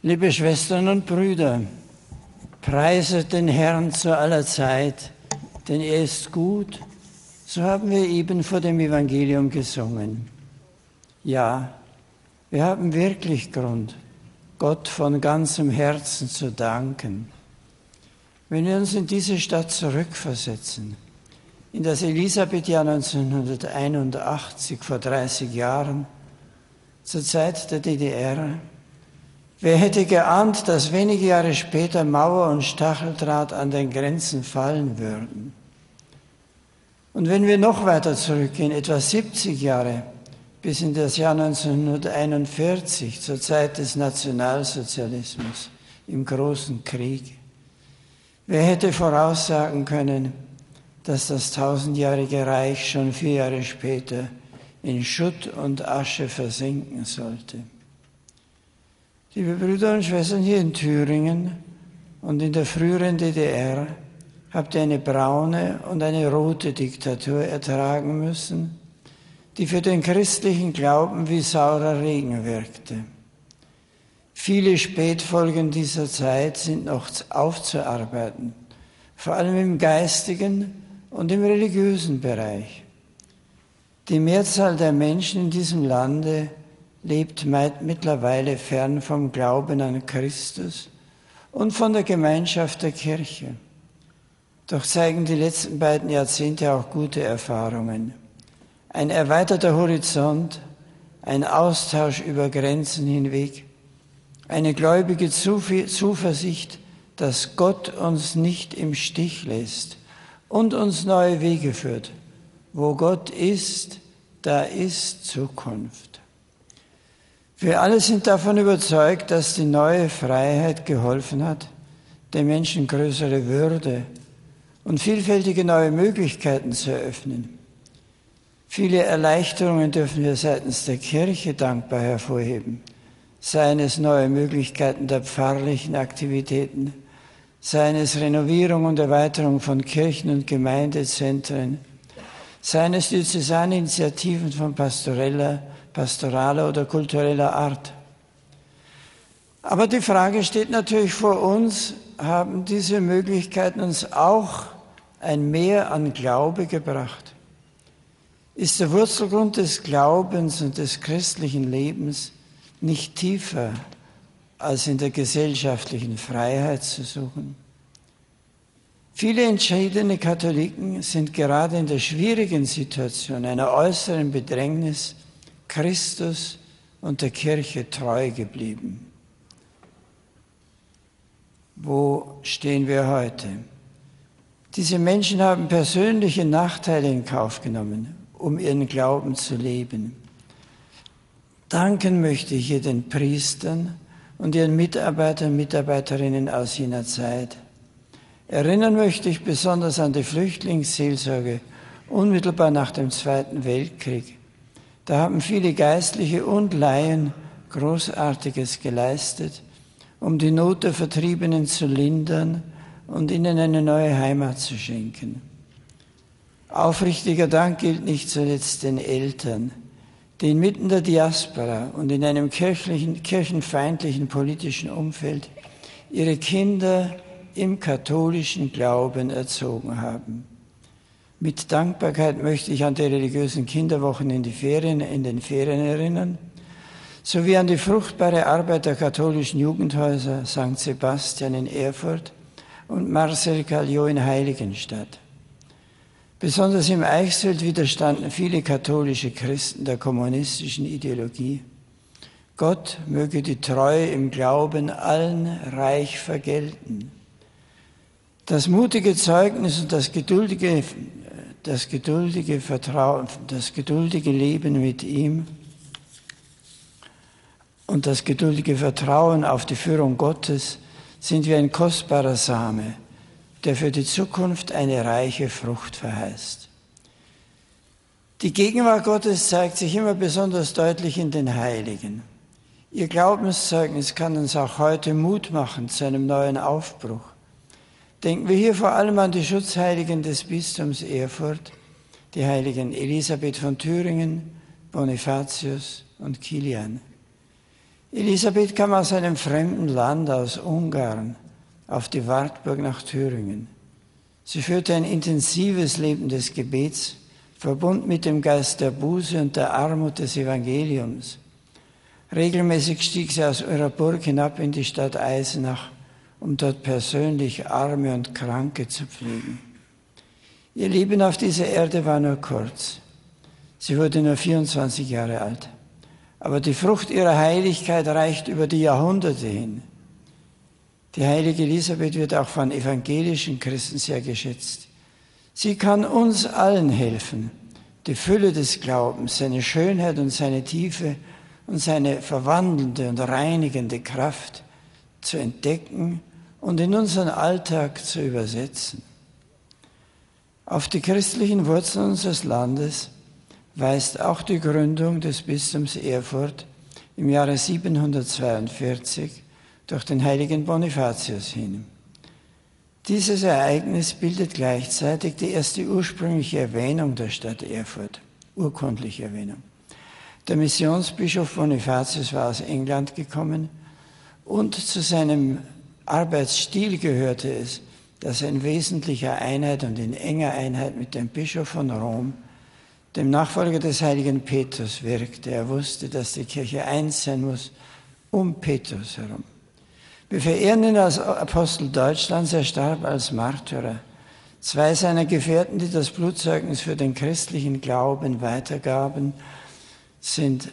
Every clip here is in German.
Liebe Schwestern und Brüder, preiset den Herrn zu aller Zeit, denn er ist gut. So haben wir eben vor dem Evangelium gesungen. Ja, wir haben wirklich Grund, Gott von ganzem Herzen zu danken. Wenn wir uns in diese Stadt zurückversetzen, in das Elisabethjahr 1981, vor 30 Jahren, zur Zeit der DDR, wer hätte geahnt, dass wenige Jahre später Mauer und Stacheldraht an den Grenzen fallen würden? Und wenn wir noch weiter zurückgehen, etwa 70 Jahre, bis in das Jahr 1941, zur Zeit des Nationalsozialismus, im Großen Krieg, wer hätte voraussagen können, dass das 1000-jährige Reich schon 4 Jahre später in Schutt und Asche versinken sollte? Liebe Brüder und Schwestern, hier in Thüringen und in der früheren DDR habt ihr eine braune und eine rote Diktatur ertragen müssen, die für den christlichen Glauben wie saurer Regen wirkte. Viele Spätfolgen dieser Zeit sind noch aufzuarbeiten, vor allem im geistigen und im religiösen Bereich. Die Mehrzahl der Menschen in diesem Lande lebt mittlerweile fern vom Glauben an Christus und von der Gemeinschaft der Kirche. Doch zeigen die letzten beiden Jahrzehnte auch gute Erfahrungen. Ein erweiterter Horizont, ein Austausch über Grenzen hinweg, eine gläubige Zuversicht, dass Gott uns nicht im Stich lässt und uns neue Wege führt. Wo Gott ist, da ist Zukunft. Wir alle sind davon überzeugt, dass die neue Freiheit geholfen hat, den Menschen größere Würde und vielfältige neue Möglichkeiten zu eröffnen. Viele Erleichterungen dürfen wir seitens der Kirche dankbar hervorheben, seien es neue Möglichkeiten der pfarrlichen Aktivitäten, seien es Renovierung und Erweiterung von Kirchen und Gemeindezentren, seien es diözesane Initiativen von pastoraler oder kultureller Art. Aber die Frage steht natürlich vor uns, haben diese Möglichkeiten uns auch ein Mehr an Glaube gebracht? Ist der Wurzelgrund des Glaubens und des christlichen Lebens nicht tiefer als in der gesellschaftlichen Freiheit zu suchen? Viele entschiedene Katholiken sind gerade in der schwierigen Situation einer äußeren Bedrängnis Christus und der Kirche treu geblieben. Wo stehen wir heute? Diese Menschen haben persönliche Nachteile in Kauf genommen, um ihren Glauben zu leben. Danken möchte ich hier den Priestern und ihren Mitarbeitern und Mitarbeiterinnen aus jener Zeit. Erinnern möchte ich besonders an die Flüchtlingsseelsorge unmittelbar nach dem Zweiten Weltkrieg. Da haben viele Geistliche und Laien Großartiges geleistet, um die Not der Vertriebenen zu lindern und ihnen eine neue Heimat zu schenken. Aufrichtiger Dank gilt nicht zuletzt den Eltern, die inmitten der Diaspora und in einem kirchenfeindlichen politischen Umfeld ihre Kinder im katholischen Glauben erzogen haben. Mit Dankbarkeit möchte ich an die religiösen Kinderwochen in den Ferien erinnern, sowie an die fruchtbare Arbeit der katholischen Jugendhäuser St. Sebastian in Erfurt und Marcel Calliot in Heiligenstadt. Besonders im Eichsfeld widerstanden viele katholische Christen der kommunistischen Ideologie. Gott möge die Treue im Glauben allen reich vergelten. Das mutige Zeugnis und das geduldige Vertrauen, das geduldige Leben mit ihm und das geduldige Vertrauen auf die Führung Gottes sind wie ein kostbarer Same, der für die Zukunft eine reiche Frucht verheißt. Die Gegenwart Gottes zeigt sich immer besonders deutlich in den Heiligen. Ihr Glaubenszeugnis kann uns auch heute Mut machen zu einem neuen Aufbruch. Denken wir hier vor allem an die Schutzheiligen des Bistums Erfurt, die Heiligen Elisabeth von Thüringen, Bonifatius und Kilian. Elisabeth kam aus einem fremden Land, aus Ungarn, auf die Wartburg nach Thüringen. Sie führte ein intensives Leben des Gebets, verbunden mit dem Geist der Buße und der Armut des Evangeliums. Regelmäßig stieg sie aus ihrer Burg hinab in die Stadt Eisenach, um dort persönlich Arme und Kranke zu pflegen. Ihr Leben auf dieser Erde war nur kurz. Sie wurde nur 24 Jahre alt. Aber die Frucht ihrer Heiligkeit reicht über die Jahrhunderte hin. Die heilige Elisabeth wird auch von evangelischen Christen sehr geschätzt. Sie kann uns allen helfen, die Fülle des Glaubens, seine Schönheit und seine Tiefe und seine verwandelnde und reinigende Kraft zu entdecken und in unseren Alltag zu übersetzen. Auf die christlichen Wurzeln unseres Landes weist auch die Gründung des Bistums Erfurt im Jahre 742 durch den heiligen Bonifatius hin. Dieses Ereignis bildet gleichzeitig die erste ursprüngliche Erwähnung der Stadt Erfurt, urkundliche Erwähnung. Der Missionsbischof Bonifatius war aus England gekommen und zu seinem Arbeitsstil gehörte es, dass er in wesentlicher Einheit und in enger Einheit mit dem Bischof von Rom, dem Nachfolger des heiligen Petrus, wirkte. Er wusste, dass die Kirche eins sein muss um Petrus herum. Wir verehren ihn als Apostel Deutschlands, er starb als Märtyrer. Zwei seiner Gefährten, die das Blutzeugnis für den christlichen Glauben weitergaben, sind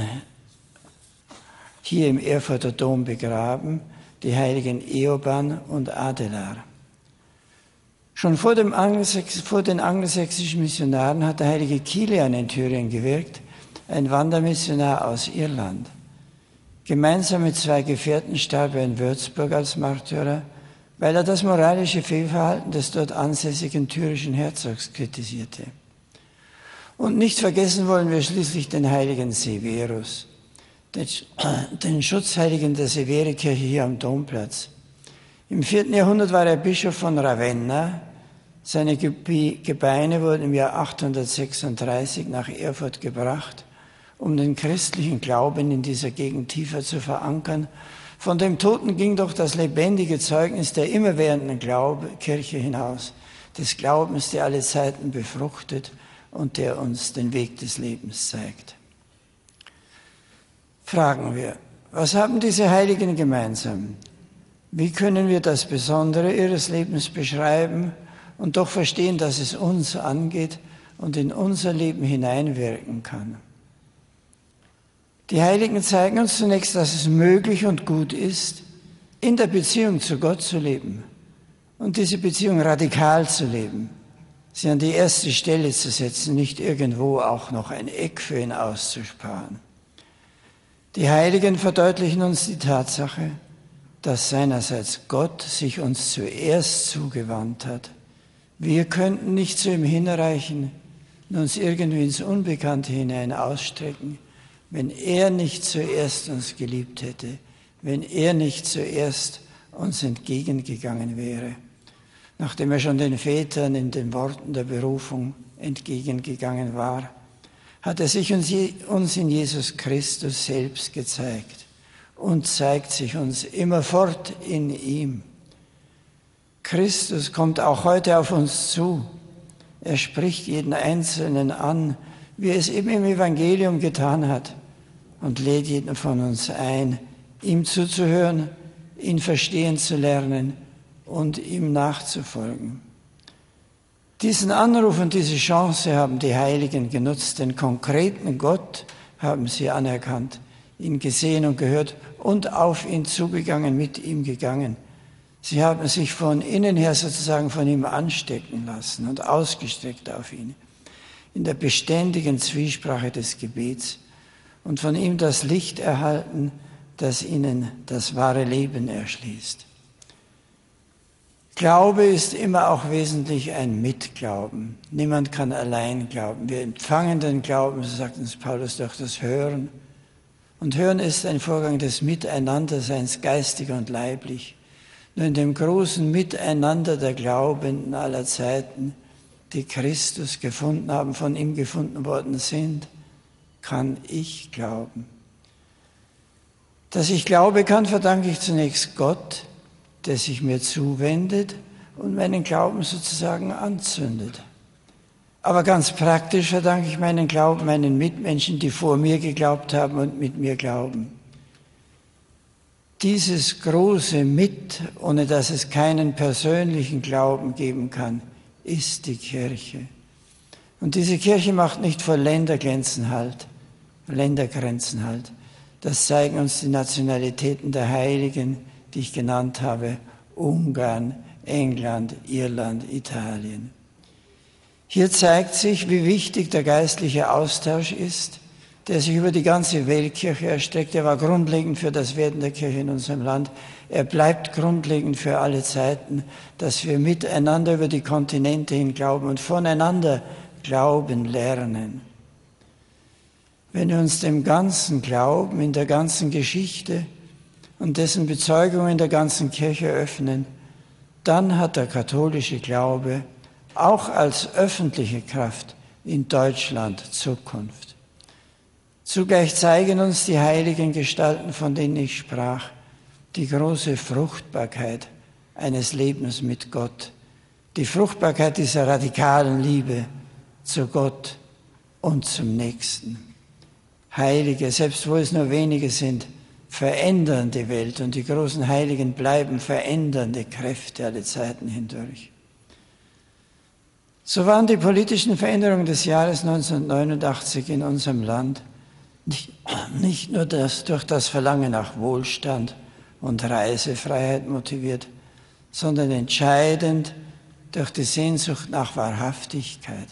hier im Erfurter Dom begraben, die heiligen Eoban und Adelar. Schon vor den angelsächsischen Missionaren hat der heilige Kilian in Thüringen gewirkt, ein Wandermissionar aus Irland. Gemeinsam mit zwei Gefährten starb er in Würzburg als Märtyrer, weil er das moralische Fehlverhalten des dort ansässigen thürischen Herzogs kritisierte. Und nicht vergessen wollen wir schließlich den heiligen Severus, den Schutzheiligen der Severikirche hier am Domplatz. Im 4. Jahrhundert war er Bischof von Ravenna. Seine Gebeine wurden im Jahr 836 nach Erfurt gebracht, um den christlichen Glauben in dieser Gegend tiefer zu verankern. Von dem Toten ging doch das lebendige Zeugnis der immerwährenden Kirche hinaus, des Glaubens, der alle Zeiten befruchtet und der uns den Weg des Lebens zeigt. Fragen wir, was haben diese Heiligen gemeinsam? Wie können wir das Besondere ihres Lebens beschreiben und doch verstehen, dass es uns angeht und in unser Leben hineinwirken kann? Die Heiligen zeigen uns zunächst, dass es möglich und gut ist, in der Beziehung zu Gott zu leben und diese Beziehung radikal zu leben, sie an die erste Stelle zu setzen, nicht irgendwo auch noch ein Eck für ihn auszusparen. Die Heiligen verdeutlichen uns die Tatsache, dass seinerseits Gott sich uns zuerst zugewandt hat. Wir könnten nicht zu ihm hinreichen und uns irgendwie ins Unbekannte hinein ausstrecken, wenn er nicht zuerst uns geliebt hätte, wenn er nicht zuerst uns entgegengegangen wäre, nachdem er schon den Vätern in den Worten der Berufung entgegengegangen war, hat er sich uns in Jesus Christus selbst gezeigt und zeigt sich uns immerfort in ihm. Christus kommt auch heute auf uns zu. Er spricht jeden Einzelnen an, wie er es eben im Evangelium getan hat, und lädt jeden von uns ein, ihm zuzuhören, ihn verstehen zu lernen und ihm nachzufolgen. Diesen Anruf und diese Chance haben die Heiligen genutzt, den konkreten Gott haben sie anerkannt, ihn gesehen und gehört und auf ihn zugegangen, mit ihm gegangen. Sie haben sich von innen her sozusagen von ihm anstecken lassen und ausgestreckt auf ihn, in der beständigen Zwiesprache des Gebets und von ihm das Licht erhalten, das ihnen das wahre Leben erschließt. Glaube ist immer auch wesentlich ein Mitglauben. Niemand kann allein glauben. Wir empfangen den Glauben, so sagt uns Paulus, durch das Hören. Und Hören ist ein Vorgang des Miteinanderseins, geistig und leiblich. Nur in dem großen Miteinander der Glaubenden aller Zeiten, die Christus gefunden haben, von ihm gefunden worden sind, kann ich glauben. Dass ich Glaube kann, verdanke ich zunächst Gott, der sich mir zuwendet und meinen Glauben sozusagen anzündet. Aber ganz praktisch verdanke ich meinen Glauben meinen Mitmenschen, die vor mir geglaubt haben und mit mir glauben. Dieses große Mit, ohne dass es keinen persönlichen Glauben geben kann, ist die Kirche. Und diese Kirche macht nicht vor Ländergrenzen Halt. Das zeigen uns die Nationalitäten der Heiligen, die ich genannt habe: Ungarn, England, Irland, Italien. Hier zeigt sich, wie wichtig der geistliche Austausch ist, der sich über die ganze Weltkirche erstreckt. Er war grundlegend für das Werden der Kirche in unserem Land. Er bleibt grundlegend für alle Zeiten, dass wir miteinander über die Kontinente hin glauben und voneinander glauben lernen. Wenn wir uns dem ganzen Glauben in der ganzen Geschichte und dessen Bezeugung in der ganzen Kirche öffnen, dann hat der katholische Glaube auch als öffentliche Kraft in Deutschland Zukunft. Zugleich zeigen uns die heiligen Gestalten, von denen ich sprach, die große Fruchtbarkeit eines Lebens mit Gott, die Fruchtbarkeit dieser radikalen Liebe zu Gott und zum Nächsten. Heilige, selbst wo es nur wenige sind, verändern die Welt, und die großen Heiligen bleiben verändernde Kräfte alle Zeiten hindurch. So waren die politischen Veränderungen des Jahres 1989 in unserem Land nicht nur durch das Verlangen nach Wohlstand und Reisefreiheit motiviert, sondern entscheidend durch die Sehnsucht nach Wahrhaftigkeit.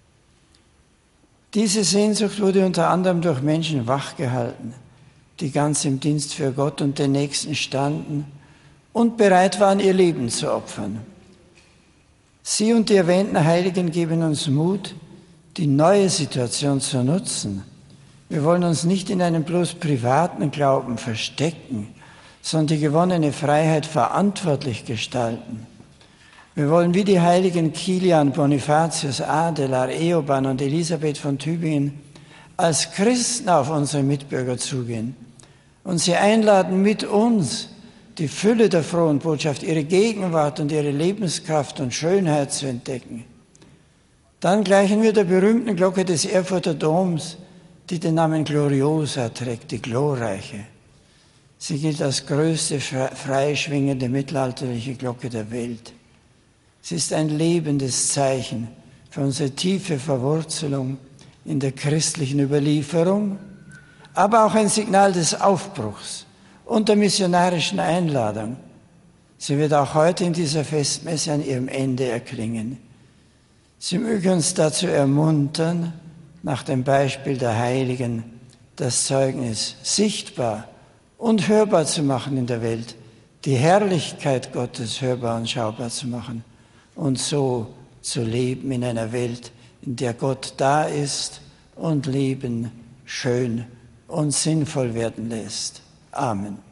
Diese Sehnsucht wurde unter anderem durch Menschen wachgehalten, die ganz im Dienst für Gott und den Nächsten standen und bereit waren, ihr Leben zu opfern. Sie und die erwähnten Heiligen geben uns Mut, die neue Situation zu nutzen. Wir wollen uns nicht in einem bloß privaten Glauben verstecken, sondern die gewonnene Freiheit verantwortlich gestalten. Wir wollen wie die Heiligen Kilian, Bonifatius, Adelar, Eoban und Elisabeth von Tübingen als Christen auf unsere Mitbürger zugehen und sie einladen, mit uns die Fülle der frohen Botschaft, ihre Gegenwart und ihre Lebenskraft und Schönheit zu entdecken. Dann gleichen wir der berühmten Glocke des Erfurter Doms, die den Namen Gloriosa trägt, die glorreiche. Sie gilt als größte freischwingende mittelalterliche Glocke der Welt. Sie ist ein lebendes Zeichen für unsere tiefe Verwurzelung in der christlichen Überlieferung, aber auch ein Signal des Aufbruchs und der missionarischen Einladung. Sie wird auch heute in dieser Festmesse an ihrem Ende erklingen. Sie möge uns dazu ermuntern, nach dem Beispiel der Heiligen das Zeugnis sichtbar und hörbar zu machen in der Welt, die Herrlichkeit Gottes hörbar und schaubar zu machen und so zu leben in einer Welt, in der Gott da ist und Leben schön und sinnvoll werden lässt. Amen.